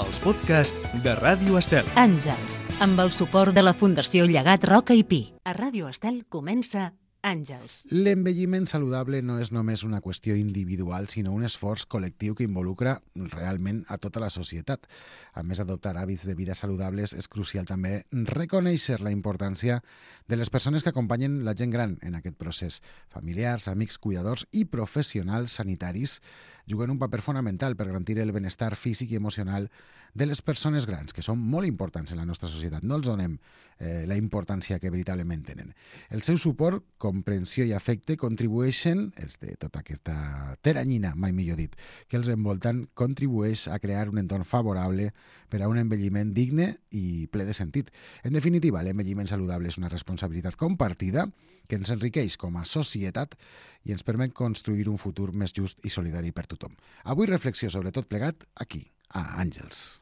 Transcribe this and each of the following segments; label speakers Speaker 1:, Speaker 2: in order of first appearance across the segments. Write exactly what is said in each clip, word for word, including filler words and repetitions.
Speaker 1: els podcasts de Ràdio Estel.
Speaker 2: Àngels, amb el suport de la Fundació Llegat Roca i Pi. A Ràdio Estel comença Àngels.
Speaker 3: L'envelliment saludable no és només una qüestió individual, sinó un esforç col·lectiu que involucra realment a tota la societat. A més, adoptar hàbits de vida saludables és crucial també reconèixer la importància de les persones que acompanyen la gent gran en aquest procés. Familiars, amics, cuidadors i professionals sanitaris juguen un paper fonamental per garantir el benestar físic i emocional de les persones grans, que són molt importants en la nostra societat. No els donem eh, la importància que veritablement tenen. El seu suport, comprensió i afecte contribueixen, els de tota aquesta teranyina, mai millor dit, que els envolten, contribueix a crear un entorn favorable per a un envelliment digne i ple de sentit. En definitiva, l'envelliment saludable és una responsabilitat compartida que ens enriqueix com a societat i ens permet construir un futur més just i solidari per tothom. Avui reflexió sobre tot plegat aquí, a Àngels.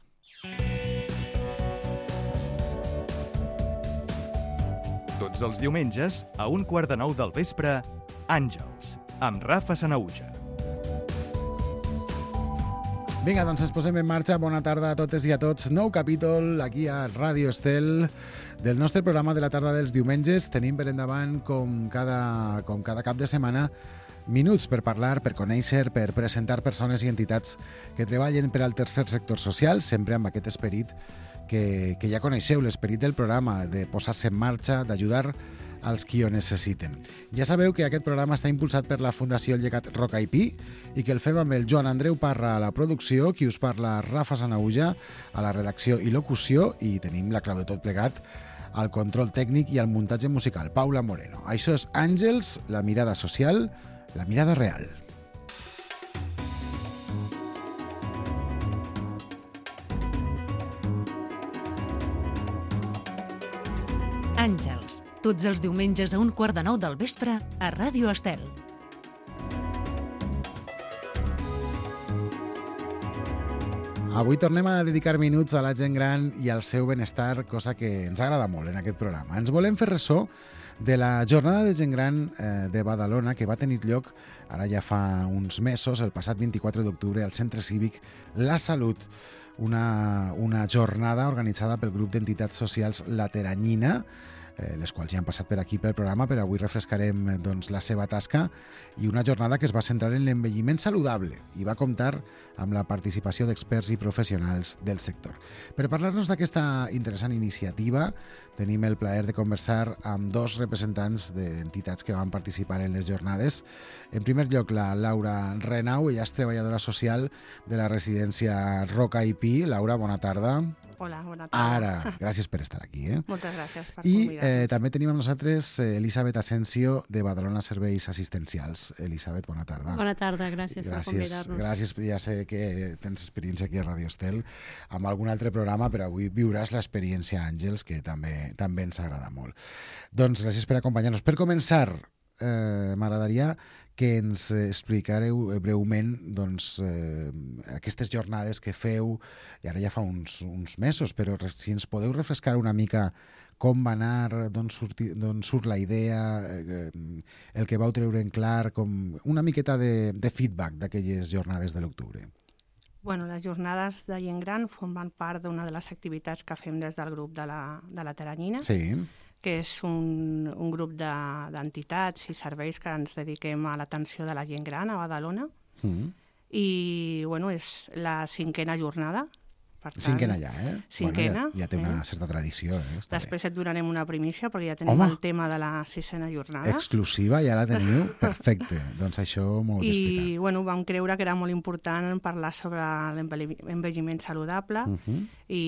Speaker 1: Tots els diumenges, a un quart de nou del vespre, Àngels, amb Rafa Sanaüja.
Speaker 3: Vinga, doncs ens posem en marxa. Bona tarda a totes i a tots. Nou capítol aquí a Ràdio Estel del nostre programa de la tarda dels diumenges. Tenim per endavant, com cada, com cada cap de setmana, minuts per parlar, per conèixer, per presentar persones i entitats que treballen per al tercer sector social, sempre amb aquest esperit que, que ja coneixeu, l'esperit del programa, de posar-se en marxa, d'ajudar als qui ho necessiten. Ja sabeu que aquest programa està impulsat per la Fundació Llegat Roca i Pi i que el fem amb el Joan Andreu Parra a la producció, qui us parla Rafa Sanaüja a la redacció i locució, i tenim la clau de tot plegat al control tècnic i al muntatge musical, Paula Moreno. Això és Àngels, la mirada social, la mirada real.
Speaker 2: Àngels, tots els diumenges a un quart de nou del vespre a Ràdio Estel.
Speaker 3: Avui tornem a dedicar minuts a la gent gran i al seu benestar, cosa que ens agrada molt en aquest programa. Ens volem fer ressò de la jornada de gent gran eh, de Badalona, que va tenir lloc ara ja fa uns mesos, el passat vint-i-quatre d'octubre, al Centre Cívic La Salut, una, una jornada organitzada pel grup d'entitats socials La Teranyina, eh, les quals ja han passat per aquí pel programa, però avui refrescarem doncs, la seva tasca, i una jornada que es va centrar en l'envelliment saludable i va comptar amb la participació d'experts i professionals del sector. Per parlar-nos d'aquesta interessant iniciativa, tenim el plaer de conversar amb dos representants d'entitats que van participar en les jornades. En primer lloc, la Laura Renau, ella és treballadora social de la residència Roca i Pi. Laura, bona tarda.
Speaker 4: Hola, bona tarda.
Speaker 3: Ara, gràcies per estar aquí. Eh?
Speaker 4: Moltes gràcies per
Speaker 3: I
Speaker 4: convidar-nos.
Speaker 3: eh, també tenim amb nosaltres eh, Elisabet Asensio, de Badalona Serveis Assistencials. Elisabet, bona tarda.
Speaker 5: Bona tarda, gràcies,
Speaker 3: gràcies
Speaker 5: per convidar-nos.
Speaker 3: Gràcies, ja sé que tens experiència aquí a Ràdio Estel amb algun altre programa, però avui viuràs l'experiència Àngels, que també, també ens agrada molt. Doncs gràcies per acompanyar-nos. Per començar, eh, m'agradaria que ens explicareu breument doncs, eh, aquestes jornades que feu, i ara ja fa uns, uns mesos, però si ens podeu refrescar una mica com va anar, d'on surt la idea, eh, el que vau treure en clar, com una miqueta de, de feedback d'aquelles jornades de l'octubre.
Speaker 4: Bueno, les jornades de gent gran formen part d'una de les activitats que fem des del grup de la, de la Teranyina,
Speaker 3: Sí.
Speaker 4: que és un, un grup d'entitats i serveis que ens dediquem a l'atenció de la gent gran a Badalona.
Speaker 3: Mm.
Speaker 4: I, bueno, és la cinquena jornada. Per tant,
Speaker 3: Cinquena ja, eh?
Speaker 4: Cinquena.
Speaker 3: Bueno, ja, ja té una
Speaker 4: eh?
Speaker 3: certa tradició, eh? Està
Speaker 4: Després
Speaker 3: bé.
Speaker 4: et donarem una primícia, perquè ja tenim
Speaker 3: Home!
Speaker 4: el tema de la sisena jornada.
Speaker 3: Exclusiva, ja la teniu? Perfecte. Doncs això m'ho heu d'explicar.
Speaker 4: I bueno, vam creure que era molt important parlar sobre l'envelliment saludable,
Speaker 3: Uh -huh.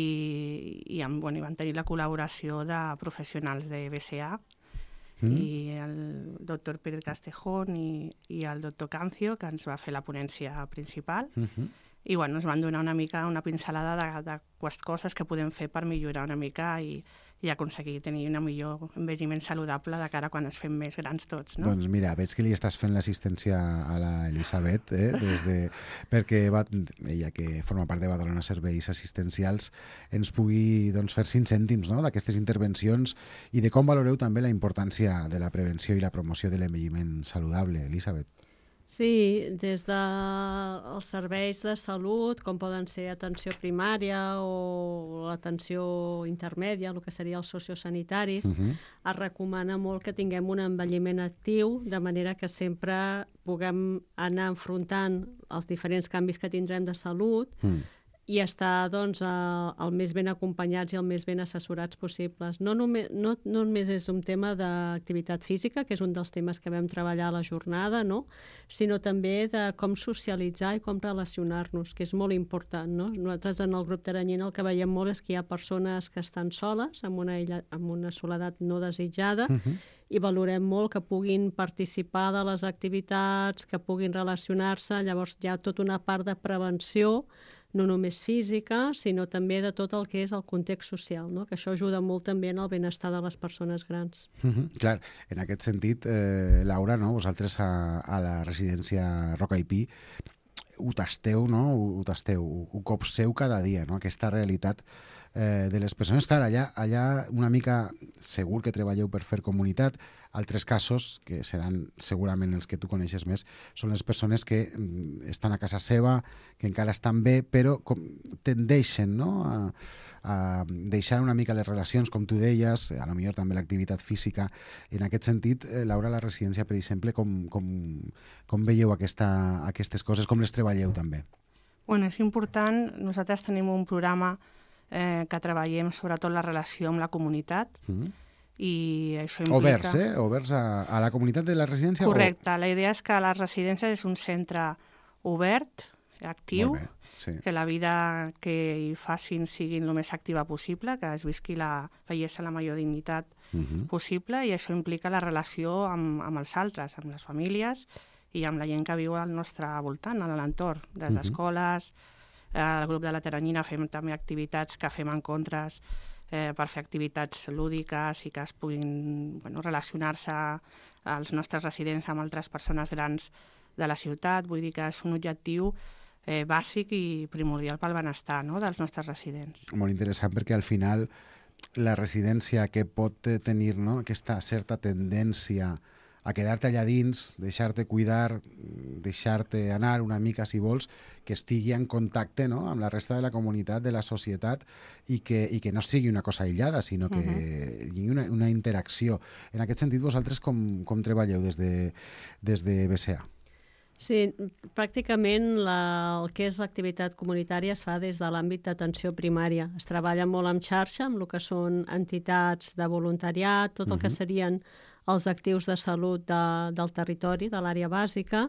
Speaker 4: i, i, amb, bueno, i vam tenir la col·laboració de professionals de B C A,
Speaker 3: Mm.
Speaker 4: i el doctor Pérez Castejón i, i el doctor Cancio, que ens va fer la ponència principal.
Speaker 3: Uh -huh.
Speaker 4: I bueno, ens van donar una mica una pincelada de, de coses que podem fer per millorar una mica i, i aconseguir tenir un millor envelliment saludable de cara quan ens fem més grans tots, no?
Speaker 3: Doncs mira, veig que li estàs fent l'assistència a la Elisabet, eh? Des de, perquè va, ella, que forma part de Badalona Serveis Assistencials, ens pugui doncs, fer cinc cèntims, no?, d'aquestes intervencions i de com valoreu també la importància de la prevenció i la promoció de l'envelliment saludable, Elisabet.
Speaker 5: Sí, des dels serveis de salut, com poden ser atenció primària o l'atenció intermèdia, el que seria els sociosanitaris, uh-huh. es recomana molt que tinguem un envelliment actiu, de manera que sempre puguem anar enfrontant els diferents canvis que tindrem de salut uh-huh. i estar doncs, el, el més ben acompanyats i el més ben assessorats possibles. No només, no, no només és un tema d'activitat física, que és un dels temes que vam treballar a la jornada, no? Sinó també de com socialitzar i com relacionar-nos, que és molt important. No? Nosaltres en el grup Teranyina el que veiem molt és que hi ha persones que estan soles, amb una, illa, amb una soledat no desitjada, uh-huh. i valorem molt que puguin participar de les activitats, que puguin relacionar-se. Llavors hi ha tota una part de prevenció, no només física, sinó també de tot el que és el context social, no? Que això ajuda molt també en el benestar de les persones grans.
Speaker 3: Mm-hmm. Clar, en aquest sentit, eh, Laura, no? Vosaltres a, a la residència Roca i Pi ho tasteu, no? Ho, ho tasteu, ho, ho copseu cada dia, no? Aquesta realitat eh, de les persones. Clar, allà, allà una mica segur que treballeu per fer comunitat. Altres casos, que seran segurament els que tu coneixes més, són les persones que mm, estan a casa seva, que encara estan bé, però com, tendeixen, no? a, a deixar una mica les relacions, com tu deies, a lo millor també l'activitat física. En aquest sentit, eh, Laura, la residència, per exemple, com, com, com veieu aquesta, aquestes coses, com les treballeu també?
Speaker 4: Bueno, és important. Nosaltres tenim un programa eh, que treballem sobretot la relació amb la comunitat, mm-hmm. i això implica...
Speaker 3: Oberts, eh? Oberts a, a la comunitat de la residència?
Speaker 4: Correcte.
Speaker 3: O...
Speaker 4: La idea és que la residència és un centre obert, actiu,
Speaker 3: bé, sí.
Speaker 4: que la vida que hi facin sigui el més activa possible, que es visqui la bellesa amb la major dignitat uh-huh. possible, i això implica la relació amb, amb els altres, amb les famílies i amb la gent que viu al nostre voltant, a l'entorn, des uh-huh. d'escoles. Al grup de la Teranyina fem també activitats que fem encontres Eh, per fer activitats lúdiques i que es puguin bueno, relacionar-se als nostres residents amb altres persones grans de la ciutat. Vull dir que és un objectiu eh, bàsic i primordial pel benestar, no?, dels nostres residents.
Speaker 3: Molt interessant, perquè al final la residència que pot tenir, no?, aquesta certa tendència a quedar-te allà dins, deixar-te cuidar, deixar-te anar una mica, si vols, que estigui en contacte, no?, amb la resta de la comunitat, de la societat, i que, i que no sigui una cosa aïllada, sinó que uh-huh. hi hagi una, una interacció. En aquest sentit, vosaltres com, com treballeu des de, des de B C A?
Speaker 5: Sí, pràcticament la, el que és l'activitat comunitària es fa des de l'àmbit d'atenció primària. Es treballa molt en xarxa, amb el que són entitats de voluntariat, tot el uh-huh. que serien els actius de salut de, del territori, de l'àrea bàsica,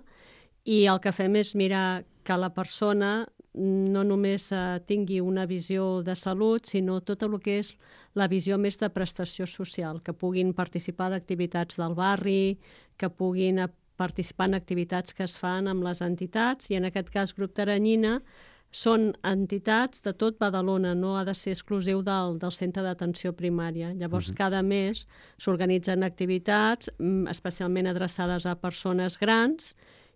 Speaker 5: i el que fem és mirar que la persona no només eh, tingui una visió de salut, sinó tot el que és la visió més de prestació social, que puguin participar d'activitats del barri, que puguin participar en activitats que es fan amb les entitats, i en aquest cas Grup Teranyina són entitats de tot Badalona, no ha de ser exclusiu del, del centre d'atenció primària. Llavors, uh-huh. cada mes s'organitzen activitats especialment adreçades a persones grans,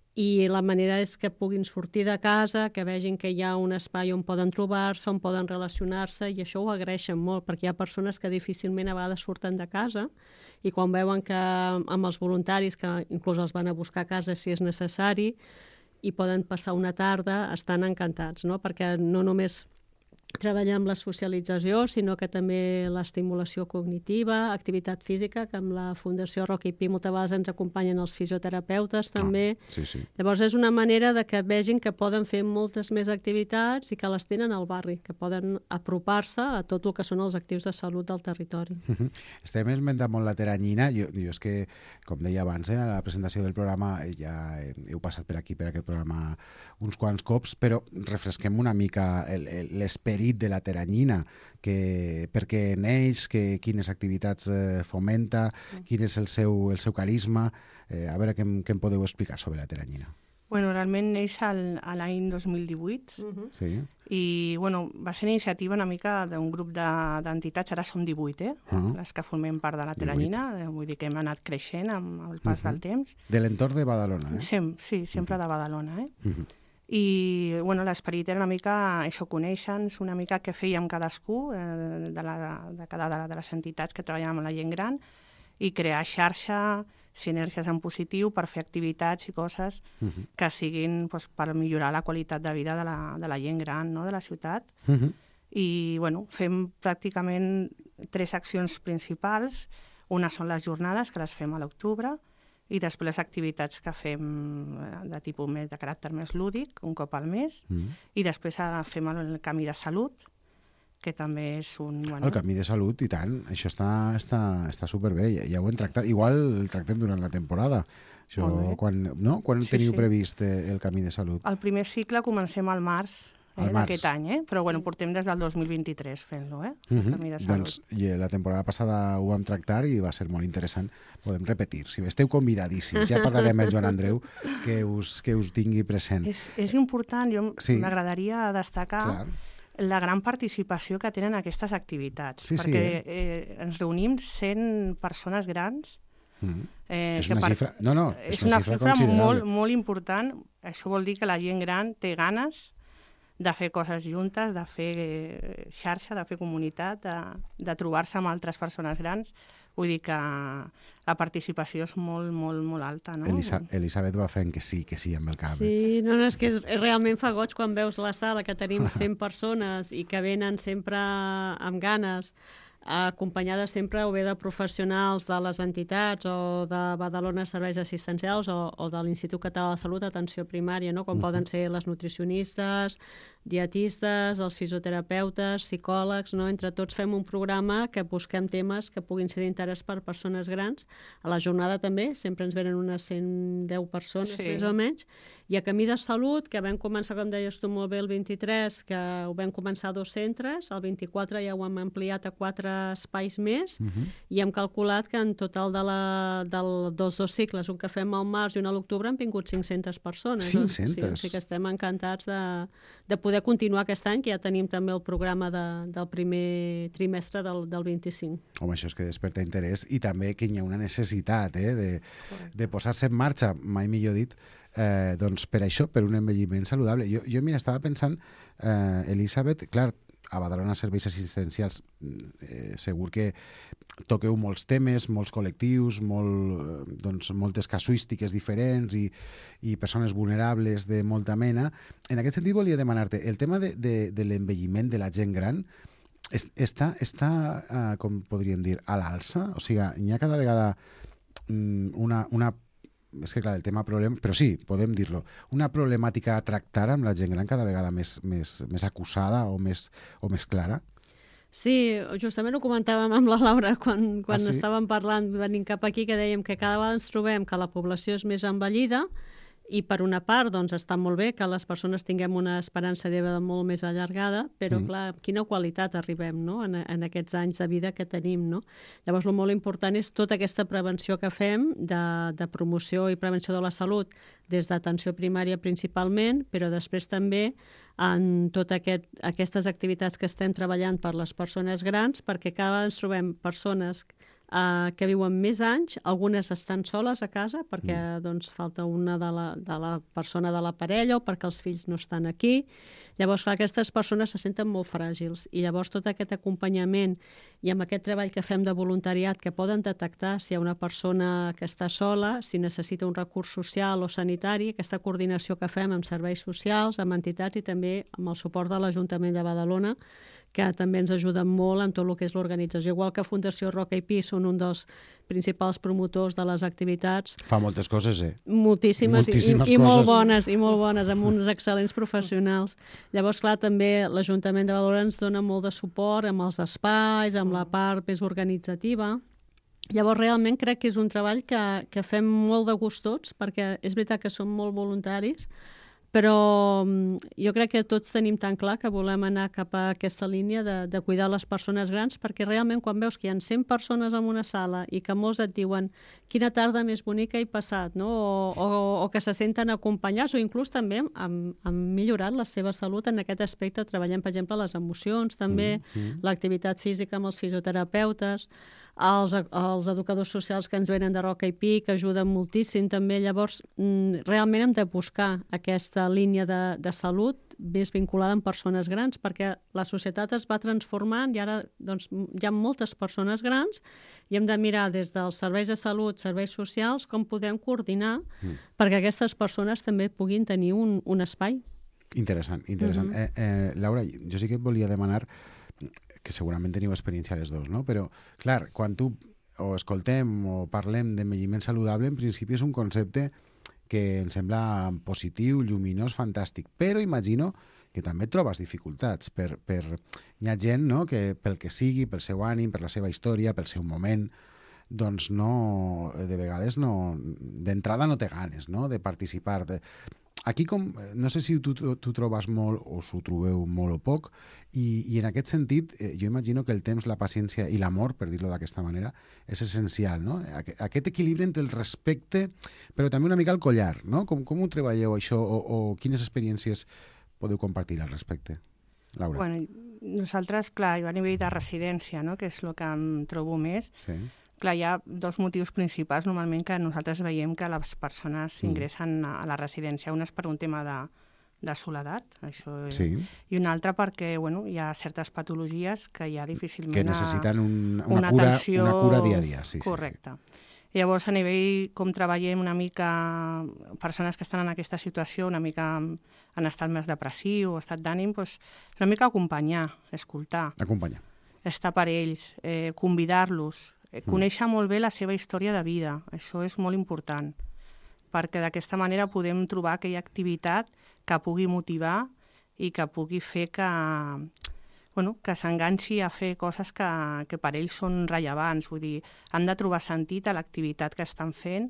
Speaker 5: i la manera és que puguin sortir de casa, que vegin que hi ha un espai on poden trobar-se, on poden relacionar-se, i això ho agraeixen molt, perquè hi ha persones que difícilment a vegades surten de casa, i quan veuen que amb els voluntaris, que inclús els van a buscar a casa si és necessari, i poden passar una tarda, estan encantats, no? Perquè no només treballar amb la socialització, sinó que també l'estimulació cognitiva, activitat física, que amb la Fundació Roca i Pi moltes vegades ens acompanyen els fisioterapeutes també.
Speaker 3: Ah, sí, sí.
Speaker 5: Llavors és una manera de que vegin que poden fer moltes més activitats i que les tenen al barri, que poden apropar-se a tot el que són els actius de salut del territori.
Speaker 3: Uh-huh. Estem esmentant molt la Teranyina. Jo, jo és que, com deia abans, eh, a la presentació del programa ja heu passat per aquí, per aquest programa, uns quants cops, però refresquem una mica l'esperit de la Teranyina, que, per què neix, que, quines activitats eh, fomenta, quin és el seu, el seu carisma. Eh, a veure què, què em podeu explicar sobre la Teranyina.
Speaker 4: Bueno, realment neix al, a l'any dos mil divuit uh-huh.
Speaker 3: sí.
Speaker 4: i bueno, va ser iniciativa una mica d'un grup d'entitats, ara som divuit, eh? Uh-huh. les que formem part de la Teranyina, divuit. Vull dir que hem anat creixent amb el pas uh-huh. del temps.
Speaker 3: De l'entorn de Badalona, eh?
Speaker 4: Sem, sí, sempre uh-huh. de Badalona, eh?
Speaker 3: Uh-huh.
Speaker 4: I bueno, l'esperit era una mica això, conèixer-nos una mica què fèiem cadascú eh, de, la, de cada de, de les entitats que treballàvem amb la gent gran, i crear xarxa sinergies en positiu per fer activitats i coses uh-huh. que siguin doncs, per millorar la qualitat de vida de la, de la gent gran, no?, de la ciutat. Uh-huh. I bueno, fem pràcticament tres accions principals. Una són les jornades, que les fem a l'octubre, i després les activitats que fem de tipus més de caràcter més lúdic, un cop al mes, uh-huh. i després fem el camí de salut, que també és un... Bueno...
Speaker 3: El camí de salut, i tant, això està, està, està superbé, ja, ja ho hem tractat. Igual el tractem durant la temporada. Això, quan no? quan sí, teniu sí. previst el camí de salut?
Speaker 4: El primer cicle comencem al març eh, d'aquest any, eh? però bueno, portem des del dos mil vint-i-tres fent-lo, eh? el
Speaker 3: uh-huh.
Speaker 4: camí de salut.
Speaker 3: Doncs i la temporada passada ho vam tractar i va ser molt interessant. Podem repetir. Si esteu convidadíssims, ja parlarem amb el Joan Andreu que us, que us tingui present.
Speaker 4: És, és important, jo
Speaker 3: sí.
Speaker 4: m'agradaria destacar... Clar. La gran participació que tenen aquestes activitats, sí, perquè sí, eh? Eh, ens reunim cent persones grans. Mm. Eh,
Speaker 3: és una
Speaker 4: per...
Speaker 3: xifra, no, no, és,
Speaker 4: és una,
Speaker 3: una
Speaker 4: xifra, xifra molt, molt important. Això vol dir que la gent gran té ganes de fer coses juntes, de fer xarxa, de fer comunitat, de, de trobar-se amb altres persones grans. Vull dir que la participació és molt, molt, molt alta, no?
Speaker 3: Elisa, Elisabet va fent que sí, que sí amb el cap.
Speaker 5: Sí, no, no, és que és, realment fa goig quan veus la sala, que tenim cent persones i que venen sempre amb ganes, acompanyades sempre o bé de professionals de les entitats o de Badalona Serveis Assistencials o, o de l'Institut Català de Salut, Atenció Primària, no? com uh-huh. poden ser les nutricionistes, dietistes, els fisioterapeutes, psicòlegs, no? Entre tots fem un programa que busquem temes que puguin ser d'interès per persones grans. A la jornada també, sempre ens venen unes cent deu persones, sí. més o menys, i a Camí de Salut, que vam començar, com deies tu molt bé, el vint-i-tres, que ho vam començar a dos centres, el vint-i-quatre ja ho hem ampliat a quatre espais més, uh-huh. i hem calculat que en total de la, del, dels dos cicles, un que fem al març i un a l'octubre, han vingut cinc-centes persones.
Speaker 3: cinc-centes?
Speaker 5: Sí, o sigui que estem encantats de, de poder continuar aquest any, que ja tenim també el programa de, del primer trimestre del, del vint-i-cinc.
Speaker 3: Home, això és que desperta interès i també que hi ha una necessitat eh, de, de posar-se en marxa, mai millor dit, Eh, doncs per això, per un envelliment saludable. Jo, jo mira, estava pensant, eh, Elisabet, clar, a Badalona Serveis Assistencials eh, segur que toqueu molts temes, molts col·lectius, molt, doncs, moltes casuístiques diferents i, i persones vulnerables de molta mena. En aquest sentit volia demanar-te, el tema de, de, de l'envelliment de la gent gran es, està, està eh, com podríem dir, a l'alça? O sigui, hi ha cada vegada mm, una, una és que clar, el tema problema, però sí, podem dir-lo, una problemàtica a tractar amb la gent gran cada vegada més, més, més acusada o més, o més clara?
Speaker 5: Sí, justament ho comentàvem amb la Laura quan, quan
Speaker 3: ah, sí?
Speaker 5: estàvem parlant, venint cap aquí, que dèiem que cada vegada ens trobem que la població és més envellida i per una part doncs, està molt bé que les persones tinguem una esperança de vida molt més allargada, però mm. clar, quina qualitat arribem no? en, en aquests anys de vida que tenim. No? Llavors, el molt important és tota aquesta prevenció que fem de, de promoció i prevenció de la salut des d'atenció primària principalment, però després també en totes aquest, aquestes activitats que estem treballant per les persones grans, perquè cada vegada ens trobem persones Uh, que viuen més anys, algunes estan soles a casa perquè mm. doncs, falta una de la, de la persona de la parella o perquè els fills no estan aquí. Llavors, clar, aquestes persones se senten molt fràgils i llavors tot aquest acompanyament i amb aquest treball que fem de voluntariat que poden detectar si hi ha una persona que està sola, si necessita un recurs social o sanitari, aquesta coordinació que fem amb serveis socials, amb entitats i també amb el suport de l'Ajuntament de Badalona, que també ens ajuden molt en tot el que és l'organització. Igual que Fundació Roca i Pi són un dels principals promotors de les activitats.
Speaker 3: Fa moltes coses, eh?
Speaker 5: Moltíssimes,
Speaker 3: Moltíssimes
Speaker 5: i, i, i molt
Speaker 3: coses.
Speaker 5: bones, i molt bones, amb uns excel·lents professionals. Llavors, clar, també l'Ajuntament de Badalona ens dona molt de suport amb els espais, amb la part més organitzativa. Llavors, realment crec que és un treball que, que fem molt de gust tots, perquè és veritat que som molt voluntaris, però jo crec que tots tenim tan clar que volem anar cap a aquesta línia de, de cuidar les persones grans, perquè realment quan veus que hi ha cent persones en una sala i que molts et diuen quina tarda més bonica he passat, no? o, o, o que se senten acompanyats, o inclús també han, han millorat la seva salut en aquest aspecte, treballant, per exemple, les emocions, també, mm-hmm. l'activitat física amb els fisioterapeutes. els, els educadors socials que ens venen de Roca i Pi, que ajuden moltíssim també. Llavors, realment hem de buscar aquesta línia de, de salut més vinculada amb persones grans, perquè la societat es va transformant i ara doncs, hi ha moltes persones grans i hem de mirar des dels serveis de salut, serveis socials, com podem coordinar mm. perquè aquestes persones també puguin tenir un, un espai.
Speaker 3: Interessant, interessant. Mm-hmm. eh, eh, Laura, jo sí que et volia demanar, que segurament teniu experiència les dos, no? Però, clar, quan tu o escoltem o parlem d'envelliment saludable, en principi és un concepte que em sembla positiu, lluminós, fantàstic, però imagino que també trobes dificultats. Per, per... Hi ha gent, no?, que pel que sigui, pel seu ànim, per la seva història, pel seu moment, doncs no, de vegades no, d'entrada no té ganes, no?, de participar. De... Aquí, com, no sé si tu, tu trobes molt o s'ho trobeu molt o poc, i, i en aquest sentit eh, jo imagino que el temps, la paciència i l'amor, per dir-ho d'aquesta manera, és essencial, no? Aquest equilibri entre el respecte, però també una mica el collar, no? Com, com ho treballeu això, o, o quines experiències podeu compartir al respecte? Laura.
Speaker 4: Bueno, nosaltres, clar, jo a nivell de residència, no?, que és el que em trobo més, sí. Clar, hi ha dos motius principals normalment que nosaltres veiem que les persones ingressen a la residència. Un és per un tema de, de soledat, això és, sí. I un altre perquè bueno, hi ha certes patologies que ja difícilment...
Speaker 3: Que necessiten un, una, una, cura, atenció... una cura dia a dia. Sí,
Speaker 4: correcte.
Speaker 3: Sí, sí.
Speaker 4: Llavors, a nivell com treballem una mica persones que estan en aquesta situació, una mica en estat més depressiu o estat d'ànim, doncs una mica acompanyar, escoltar.
Speaker 3: Acompanyar.
Speaker 4: Estar per ells, eh, convidar-los, conèixer molt bé la seva història de vida. Això és molt important, perquè d'aquesta manera podem trobar aquella activitat que pugui motivar i que pugui fer que, bueno, que s'enganxi a fer coses que, que per ells són rellevants. Vull dir, han de trobar sentit a l'activitat que estan fent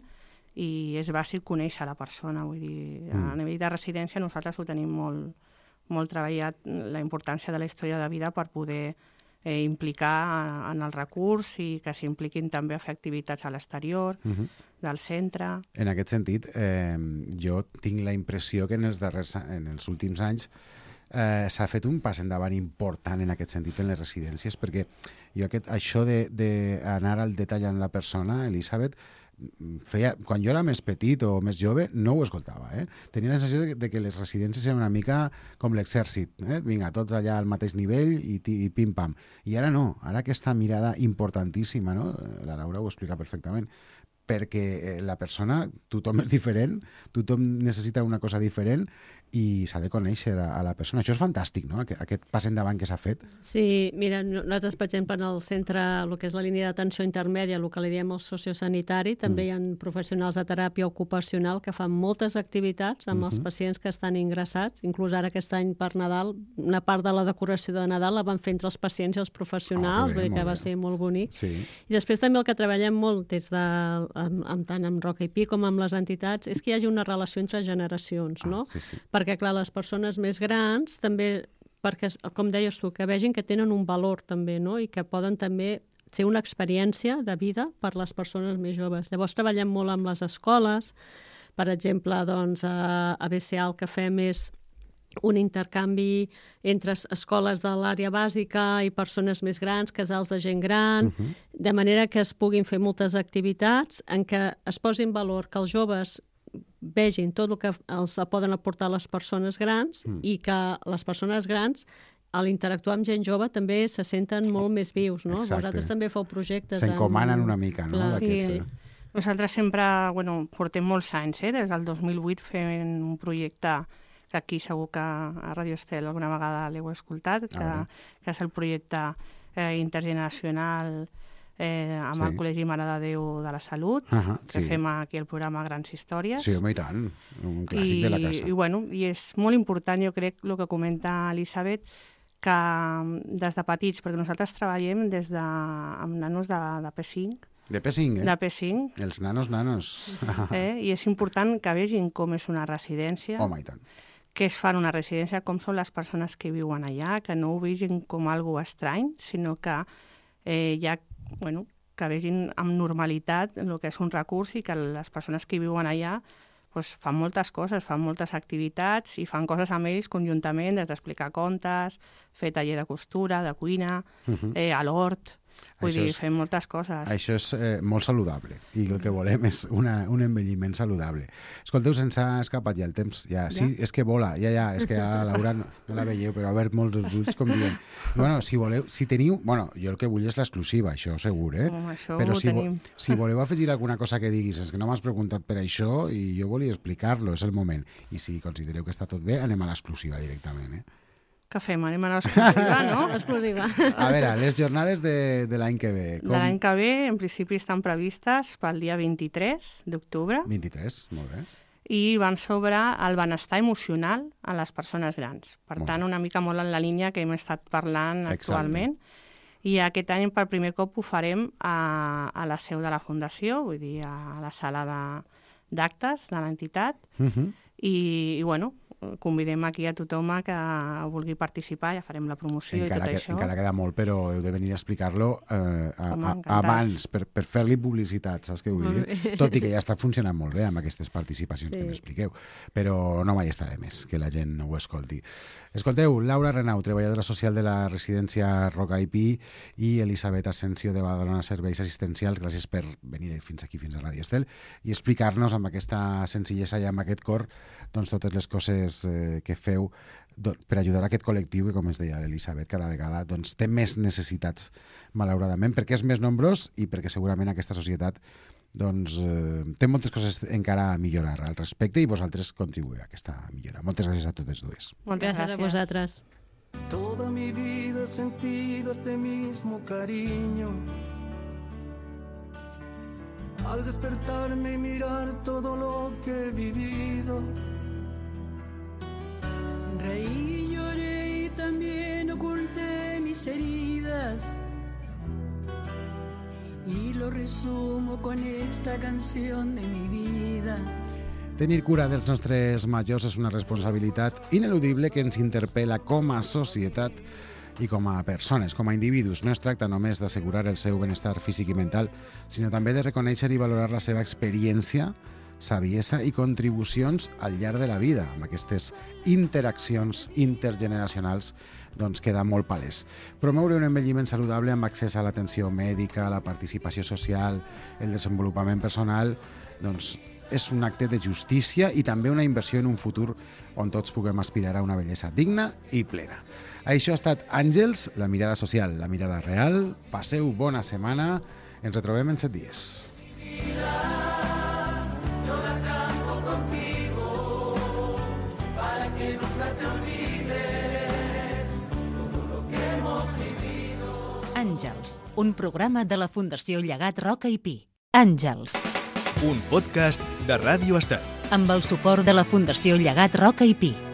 Speaker 4: i és bàsic conèixer la persona. Vull dir, a nivell de residència nosaltres ho tenim molt, molt treballat, la importància de la història de vida per poder Eh, implicar en el recurs i que s'impliquin també a fer activitats a l'exterior, uh-huh. del centre.
Speaker 3: En aquest sentit, eh, jo tinc la impressió que en els, darrers, en els últims anys eh, s'ha fet un pas endavant important en aquest sentit en les residències, perquè jo aquest, això d'anar al detall amb la persona, Elisabet, feia, quan jo era més petit o més jove, no ho escoltava. Eh? Tenia la sensació de, de que les residències eren una mica com l'exèrcit. Eh? Vinga, tots allà al mateix nivell i, i pim-pam. I ara no, ara aquesta mirada importantíssima, no? La Laura ho explica perfectament, perquè la persona, tothom és diferent, tothom necessita una cosa diferent i s'ha de conèixer a, a la persona. Això és fantàstic, no?, aquest, aquest pas endavant que s'ha fet.
Speaker 5: Sí, mira, nosaltres, per exemple, en el centre, el que és la línia d'atenció intermèdia, el que li diem el sociosanitari, també mm. hi ha professionals de teràpia ocupacional que fan moltes activitats amb mm-hmm. els pacients que estan ingressats. Inclús ara aquest any per Nadal, una part de la decoració de Nadal la van fer entre els pacients i els professionals, oh, que, bé, vull dir que va bé. Ser molt bonic. Sí. I després també el que treballem molt des de, amb, amb, tant amb Roca i Pi com amb les entitats, és que hi hagi una relació entre generacions, no? Ah, sí, sí. Perquè, clar, les persones més grans també, perquè, com deies tu, que vegin que tenen un valor també, no?, i que poden també ser una experiència de vida per les persones més joves. Llavors treballem molt amb les escoles, per exemple, doncs, a, a B C A el que fem és un intercanvi entre escoles de l'àrea bàsica i persones més grans, casals de gent gran, uh-huh. de manera que es puguin fer moltes activitats en què es posi en valor que els joves vegin tot el que els poden aportar les persones grans mm. i que les persones grans, a l'interactuar amb gent jove, també se senten molt més vius, no?
Speaker 3: Exacte.
Speaker 5: Vosaltres també feu projectes.
Speaker 3: S'encomanen en... una mica, no?
Speaker 4: Sí. Nosaltres sempre, bueno, portem molts anys, eh? Des del dos mil vuit fent un projecte que aquí segur que a Radio Estel alguna vegada l'heu escoltat, que, ah, que és el projecte eh, intergeneracional Eh, amb sí. el Col·legi Mare de Déu de la Salut, uh-huh, que sí. fem aquí el programa Grans Històries.
Speaker 3: Sí, home, i tant, un clàssic I, de la casa.
Speaker 4: I, bueno, i és molt important, jo crec, el que comenta Elisabet, que des de petits, perquè nosaltres treballem des de, amb nanos de, de P cinc.
Speaker 3: De P cinc, eh?
Speaker 4: De P cinc.
Speaker 3: Els nanos, nanos.
Speaker 4: Eh? I és important que vegin com és una residència.
Speaker 3: Home, i tant.
Speaker 4: Què es fa en una residència, com són les persones que viuen allà, que no ho vegin com algo estrany, sinó que eh, hi ha bueno, que vegin amb normalitat el que és un recurs i que les persones que viuen allà pues, fan moltes coses, fan moltes activitats i fan coses amb ells conjuntament, des d'explicar contes, fer taller de costura, de cuina, uh-huh. eh, a l'hort. Vull
Speaker 3: Això
Speaker 4: dir,
Speaker 3: és-
Speaker 4: fem moltes coses.
Speaker 3: Això és eh, molt saludable i el que volem és una, un envelliment saludable. Escolteu, se'ns ha escapat ja el temps. Ja, sí, és que vola, ja, ja, és que a la Laura no, no la veieu, però a veure molts els ulls com diuen. Bueno, si voleu, si teniu... Bueno, jo el que vull és l'exclusiva, això segur, eh?
Speaker 4: Home, això
Speaker 3: però
Speaker 4: ho
Speaker 3: si, vo-
Speaker 4: tenim.
Speaker 3: si voleu afegir alguna cosa que diguis, és que no m'has preguntat per això i jo volia explicar-lo, és el moment. I si considereu que està tot bé, anem a l'exclusiva directament, eh?
Speaker 4: Què fem? Anem a l'exclusiva, no?
Speaker 5: Exclusiva.
Speaker 3: A veure, les jornades de, de l'any que ve.
Speaker 4: De l'any que ve, en principi, estan previstes pel dia vint-i-tres d'octubre
Speaker 3: vint-i-tres, molt bé.
Speaker 4: i van sobre el benestar emocional a les persones grans. Per
Speaker 3: Molt
Speaker 4: tant, una mica molt en la línia que hem estat parlant
Speaker 3: Exacte.
Speaker 4: actualment. I aquest any, per primer cop, ho farem a, a la seu de la Fundació, vull dir, a la sala de- d'actes de l'entitat.
Speaker 3: Uh -huh.
Speaker 4: I, i, bueno, convidem aquí a tothom a que vulgui participar, ja farem la promoció
Speaker 3: Encara,
Speaker 4: i tot
Speaker 3: que,
Speaker 4: això.
Speaker 3: encara queda molt, però heu de venir a explicar-lo eh, a,
Speaker 4: Home,
Speaker 3: a,
Speaker 4: encantats.
Speaker 3: abans, per, per fer-li publicitat, saps què vull
Speaker 5: Molt
Speaker 3: dir?
Speaker 5: bé.
Speaker 3: Tot i que ja està funcionant molt bé amb aquestes participacions
Speaker 5: Sí.
Speaker 3: que m'expliqueu, però no mai està de més que la gent ho escolti. Escolteu, Laura Renau, treballadora social de la residència Roca i Pi, i Elisabet Asensio de Badalona Serveis Assistencials, gràcies per venir fins aquí, fins a Ràdio Estel, i explicar-nos amb aquesta senzillesa i amb aquest cor doncs, totes les coses eh, que feu do- per ajudar aquest col·lectiu que, com ens deia l'Elisabet, cada vegada doncs, té més necessitats, malauradament, perquè és més nombrós i perquè segurament aquesta societat doncs, eh, té moltes coses encara a millorar al respecte i vosaltres contribuïu a aquesta millora. Moltes gràcies a totes dues.
Speaker 4: Moltes
Speaker 5: Gràcies a vosaltres.
Speaker 6: Toda mi vida he sentido este mismo cariño. Al despertarme y mirar todo lo que he vivido.
Speaker 7: Reí y lloré y también oculté mis heridas. Y lo resumo con esta canción de mi vida.
Speaker 3: Tenir cura dels nostres majors és una responsabilitat ineludible que ens interpel·la com a societat i com a persones, com a individus. No es tracta només d'assegurar el seu benestar físic i mental, sinó també de reconèixer i valorar la seva experiència, saviesa i contribucions al llarg de la vida. Amb aquestes interaccions intergeneracionals doncs queda molt palès. Promoure un envelliment saludable amb accés a l'atenció mèdica, la participació social, el desenvolupament personal, doncs és un acte de justícia i també una inversió en un futur on tots puguem aspirar a una bellesa digna i plena. Això ha estat Àngels, la mirada social, la mirada real. Passeu bona setmana. Ens retrobem en set dies.
Speaker 2: Àngels, un programa de la Fundació Llegat Roca i Pi. Àngels,
Speaker 1: Un podcast de Ràdio Estel.
Speaker 2: amb el suport de la Fundació Llegat Roca i Pi.